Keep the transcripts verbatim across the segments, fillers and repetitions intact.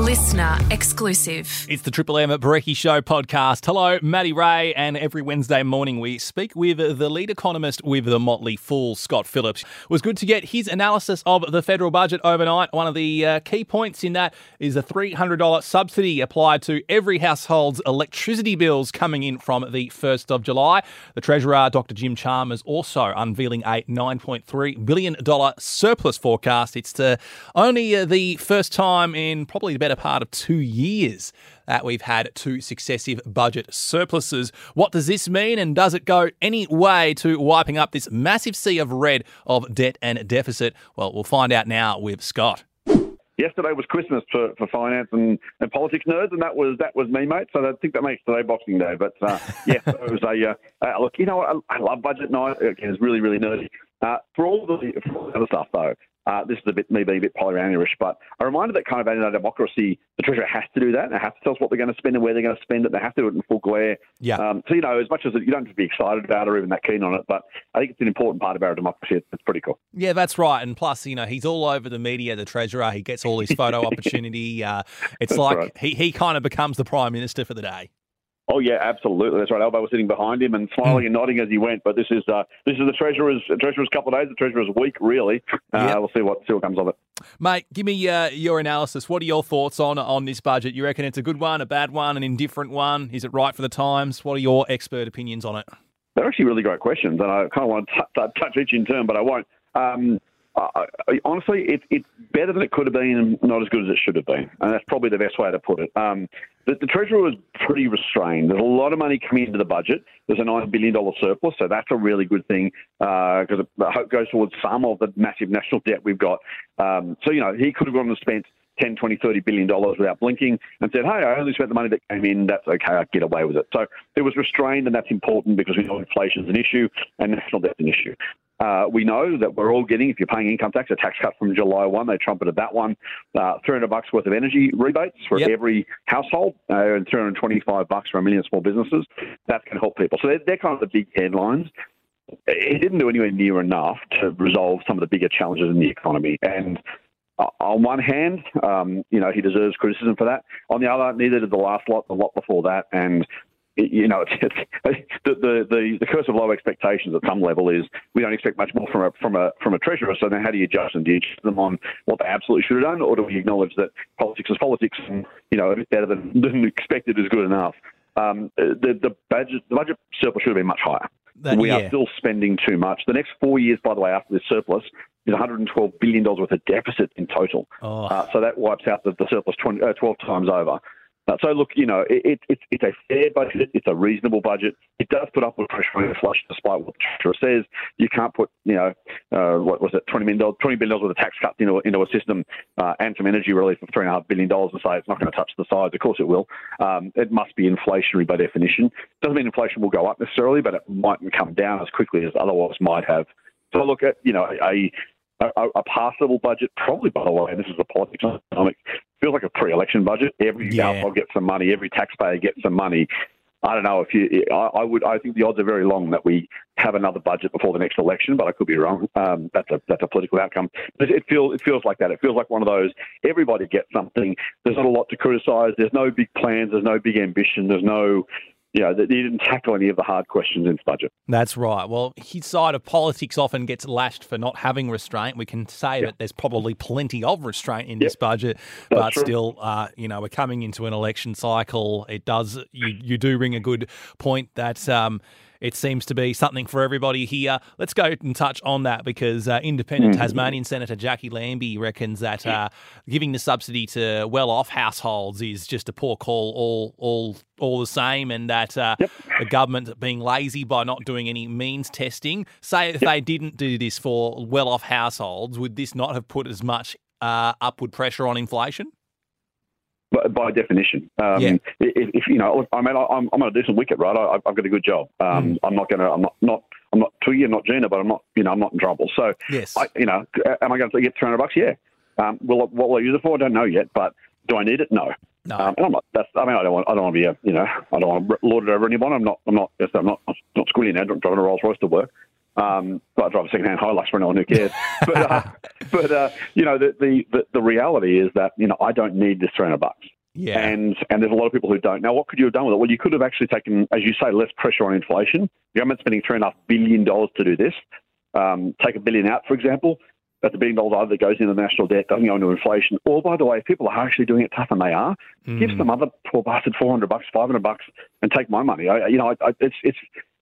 listener exclusive. It's the Triple M Barecki Show podcast. Hello, Maddie Ray, and every Wednesday morning we speak with the lead economist with the Motley Fool, Scott Phillips. It was good to get his analysis of the federal budget overnight. One of the uh, key points in that is a three hundred dollars subsidy applied to every household's electricity bills coming in from the first of July. The Treasurer, Doctor Jim Chalmers, also unveiling a nine point three billion dollars surplus forecast. It's uh, only uh, the first time in probably the better part of two years that we've had two successive budget surpluses. What does this mean, and does it go any way to wiping up this massive sea of red of debt and deficit? Well, we'll find out now with Scott. Yesterday was Christmas for, for finance and, and politics nerds, and that was that was me, mate. So I think that makes today Boxing Day. But uh, yeah, it was a uh, uh, look. You know, I, I love budget night. Again, it's really really nerdy. Uh, for all the for all the other stuff though. Uh, this is a bit, me being a bit Pollyanna-ish, but a reminder that kind of in our democracy, the Treasurer has to do that. They have to tell us what they're going to spend and where they're going to spend it. They have to do it in full glare. Yeah. Um, so, you know, as much as you don't have to be excited about it or even that keen on it, but I think it's an important part of our democracy. It's, it's pretty cool. Yeah, that's right. And plus, you know, he's all over the media, the Treasurer. He gets all his photo opportunity. Uh, it's That's like right. he, he kind of becomes the Prime Minister for the day. Oh yeah, absolutely. That's right. Albo was sitting behind him and smiling and nodding as he went. But this is uh, this is the Treasurer's Treasurer's couple of days. The Treasurer's week, really. Uh, Yep. We'll see what see what comes of it. Mate, give me uh, your analysis. What are your thoughts on on this budget? You reckon it's a good one, a bad one, an indifferent one? Is it right for the times? What are your expert opinions on it? They're actually really great questions, and I kind of want to t- t- touch each in turn, but I won't. Um, I, I, honestly, it, it's better than it could have been and not as good as it should have been. And that's probably the best way to put it. Um, the, the Treasurer was pretty restrained. There's a lot of money coming into the budget. There's a nine billion dollars surplus, so that's a really good thing because uh, the hope goes towards some of the massive national debt we've got. Um, so, you know, he could have gone and spent ten, twenty, thirty billion dollars without blinking and said, hey, I only spent the money that came in. That's okay. I get away with it. So it was restrained, and that's important because we know inflation is an issue and national debt's an issue. Uh, we know that we're all getting, if you're paying income tax, a tax cut from July first. They trumpeted that one. Uh, three hundred bucks worth of energy rebates for Yep. every household uh, and three hundred twenty-five bucks for a million small businesses. That's going to help people. So they're, they're kind of the big headlines. It didn't do anywhere near enough to resolve some of the bigger challenges in the economy. And uh, on one hand, um, you know, he deserves criticism for that. On the other, neither did the last lot, the lot before that. And you know, it's, it's, the, the the the curse of low expectations at some level is we don't expect much more from a from a from a treasurer. So then, how do you adjust them? Do you adjust them on what they absolutely should have done, or do we acknowledge that politics is politics, and you know, a bit better than, than expected is good enough? Um, the the budget the budget surplus should have been much higher. That, we yeah. are still spending too much. The next four years, by the way, after this surplus, is one hundred twelve billion dollars worth of deficit in total. Oh. Uh, so that wipes out the, the surplus twenty, uh, twelve times over. Uh, so, look, you know, it, it, it's a fair budget. It's a reasonable budget. It does put upward pressure on inflation, despite what the Treasurer says. You can't put, you know, uh, what was it, twenty billion dollars, twenty billion dollars worth of tax cuts into, into a system uh, and some energy relief of three point five billion dollars and say it's not going to touch the sides. Of course it will. Um, it must be inflationary by definition. Doesn't mean inflation will go up necessarily, but it mightn't come down as quickly as otherwise might have. So, look, at, you know, a... A, a passable budget, probably, by the way, and this is the politics of economics, feels like a pre-election budget. Every Yeah. household gets some money. Every taxpayer gets some money. I don't know if you. I, I would. I think the odds are very long that we have another budget before the next election, but I could be wrong. Um, that's a that's a political outcome. But it feels it feels like that. It feels like one of those. Everybody gets something. There's not a lot to criticise. There's no big plans. There's no big ambition. There's no. You know, he didn't tackle any of the hard questions in his budget. That's right. Well, his side of politics often gets lashed for not having restraint. We can say Yep. that there's probably plenty of restraint in Yep. this budget, That's but true. still, uh, you know, we're coming into an election cycle. It does, you, you do ring a good point that um, it seems to be something for everybody here. Let's go and touch on that because uh, independent Mm-hmm. Tasmanian Senator Jackie Lambie reckons that uh, giving the subsidy to well-off households is just a poor call all all all the same, and that uh, Yep. the government being lazy by not doing any means testing. Say if they didn't do this for well-off households, would this not have put as much uh, upward pressure on inflation? But by definition, um, Yeah. if, if you know, I mean, I'm, I'm on a decent wicket, right? I, I've got a good job. Um, Mm. I'm not going to. I'm not. Not. I'm not Twiggy. I'm not Gina, but I'm not. You know, I'm not in trouble. So, Yes. I, you know, am I going to get three hundred bucks? Yeah. Um, will I, what will I use it for? I don't know yet. But do I need it? No. No. Um, and I'm not. That's. I mean, I don't want. I don't want to be a. You know, I don't want to lord it over anyone. I'm not. I'm not. I'm not. I'm not squilling now. Driving a Rolls Royce to work. Um, but I drive a second-hand Hilux for anyone who cares. but, uh, but uh, you know, the, the, the, the reality is that, you know, I don't need this three hundred bucks. Yeah. And and there's a lot of people who don't. Now, what could you have done with it? Well, you could have actually taken, as you say, less pressure on inflation. The government's spending three and a half billion dollars to do this. Um, take a billion out, for example. That's a billion dollars either that goes into the national debt, doesn't go into inflation. Or, by the way, if people are actually doing it tough, and they are, mm. give some other poor bastard four hundred bucks, five hundred bucks, and take my money. I, you know, I, it's it's.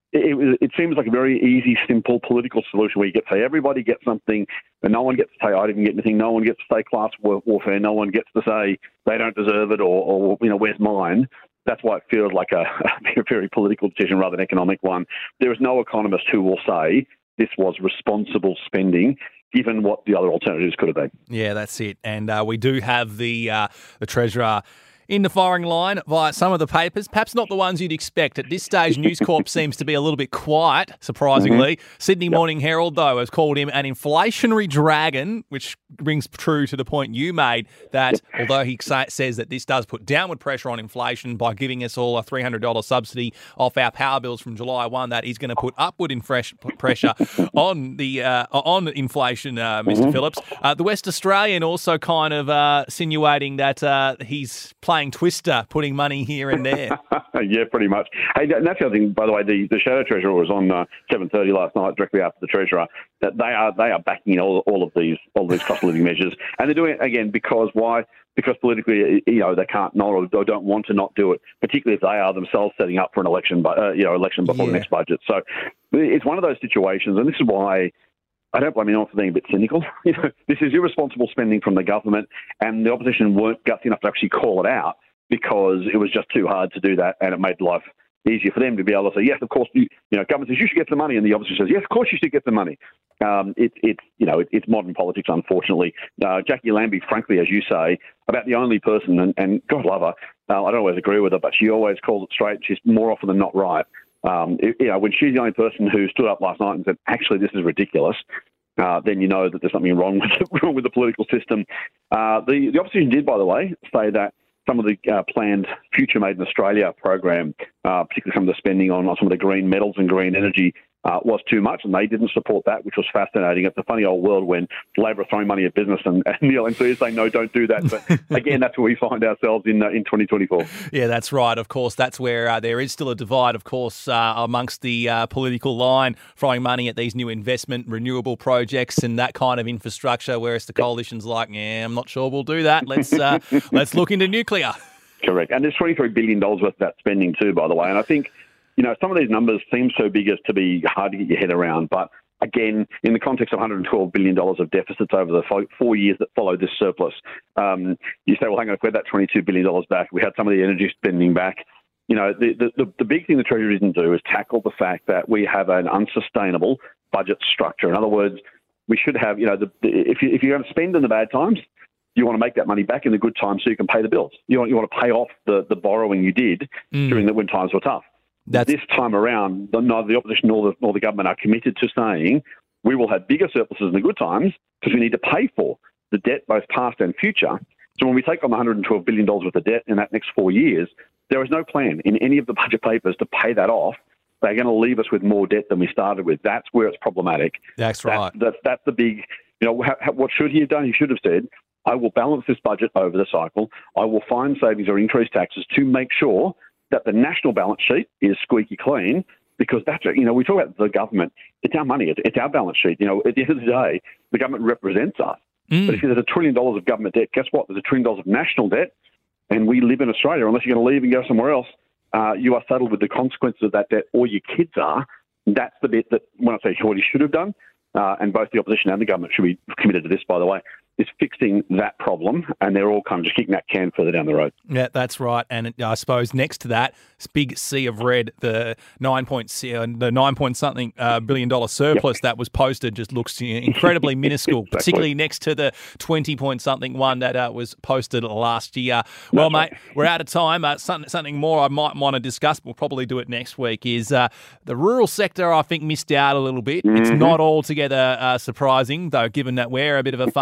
It, it seems like a very easy, simple political solution where you get to say everybody gets something and no one gets to say I didn't get anything. No one gets to say class warfare. No one gets to say they don't deserve it or, or you know, where's mine? That's why it feels like a, a very political decision rather than an economic one. There is no economist who will say this was responsible spending, given what the other alternatives could have been. Yeah, that's it. And uh, we do have the uh, the Treasurer in the firing line via some of the papers, perhaps not the ones you'd expect. At this stage, News Corp seems to be a little bit quiet, surprisingly. Mm-hmm. Sydney yep. Morning Herald, though, has called him an inflationary dragon, which rings true to the point you made, that yep. although he sa- says that this does put downward pressure on inflation by giving us all a three hundred dollars subsidy off our power bills from July first, that is going to put upward in fresh pressure on the uh, on inflation, uh, Mister Mm-hmm. Phillips. Uh, the West Australian also kind of uh, insinuating that uh, he's playing Twister, putting money here and there. Yeah, pretty much. Hey, and that's the other thing, by the way, the, the Shadow Treasurer was on uh, seven thirty last night, directly after the Treasurer, that they are they are backing all, all of these all of these cost of living measures. And they're doing it, again, because why? Because politically, you know, they can't not or don't want to not do it, particularly if they are themselves setting up for an election, uh, you know, election before yeah. the next budget. So it's one of those situations, and this is why I don't blame anyone for being a bit cynical. You know, this is irresponsible spending from the government, and the opposition weren't gutsy enough to actually call it out because it was just too hard to do that, and it made life easier for them to be able to say, yes, of course, you, you know, government says you should get the money, and the opposition says, yes, of course you should get the money. Um, it, it's you know, it, it's modern politics, unfortunately. Uh, Jackie Lambie, frankly, as you say, about the only person, and, and God love her, uh, I don't always agree with her, but she always calls it straight. She's more often than not right. Um, it, you know, when she's the only person who stood up last night and said, actually, this is ridiculous, Uh, then you know that there's something wrong with the, wrong with the political system. Uh, the, the opposition did, by the way, say that some of the uh, planned Future Made in Australia program, uh, particularly some of the spending on, on some of the green metals and green energy, uh, was too much, and they didn't support that, which was fascinating. It's a funny old world when Labor are throwing money at business and, and the L N C is saying, no, don't do that. But again, that's where we find ourselves in uh, in twenty twenty-four. Yeah, that's right. Of course, that's where uh, there is still a divide, of course, uh, amongst the uh, political line, throwing money at these new investment, renewable projects and that kind of infrastructure, whereas the coalition's like, yeah, I'm not sure we'll do that. Let's uh, let's look into nuclear. Correct. And there's twenty-three billion dollars worth of that spending too, by the way. And I think, you know, some of these numbers seem so big as to be hard to get your head around. But again, in the context of one hundred twelve billion dollars of deficits over the four years that followed this surplus, um, you say, well, hang on, if we had that twenty-two billion dollars back, we had some of the energy spending back. You know, the, the, the big thing the Treasury didn't do is tackle the fact that we have an unsustainable budget structure. In other words, we should have, you know, the, the, if, you, if you're going to spend in the bad times, you want to make that money back in the good times so you can pay the bills. You want, you want to pay off the, the borrowing you did mm. during the when times were tough. That's... This time around, neither the opposition nor the, nor the government are committed to saying we will have bigger surpluses in the good times because we need to pay for the debt, both past and future. So when we take on one hundred twelve billion dollars worth of debt in that next four years, there is no plan in any of the budget papers to pay that off. They're going to leave us with more debt than we started with. That's where it's problematic. That's right. That's, that's, that's the big, you know, ha, what should he have done? He should have said, I will balance this budget over the cycle. I will find savings or increase taxes to make sure that the national balance sheet is squeaky clean, because that's, you know, we talk about the government. It's our money. It's, it's our balance sheet. You know, at the end of the day, the government represents us. Mm. But if there's a trillion dollars of government debt, guess what? There's a trillion dollars of national debt, and we live in Australia. Unless you're going to leave and go somewhere else, uh, you are saddled with the consequences of that debt, or your kids are. That's the bit that, when I say what he should have done, uh, and both the opposition and the government should be committed to this, by the way, is fixing that problem, and they're all kind of just kicking that can further down the road. Yeah, that's right. And I suppose next to that, big sea of red, the nine point uh, the nine point something uh, billion dollar surplus yep. that was posted just looks incredibly minuscule, exactly. particularly next to the twenty point something one that uh, was posted last year. Well, that's mate, right. we're out of time. Uh, something, something more I might want to discuss, we'll probably do it next week, is uh, the rural sector, I think, missed out a little bit. Mm-hmm. It's not altogether uh, surprising, though, given that we're a bit of a farming nation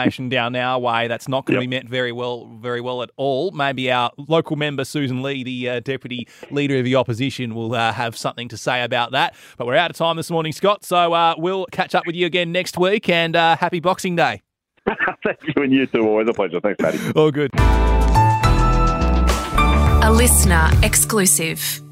situation down our way that's not going to Yep. be met very well, very well at all. Maybe our local member Susan Lee, the uh, deputy leader of the opposition, will uh, have something to say about that. But we're out of time this morning, Scott. So uh, we'll catch up with you again next week. And uh, happy Boxing Day. Thank you, and you too. Always a pleasure. Thanks, Paddy. All good. A listener exclusive.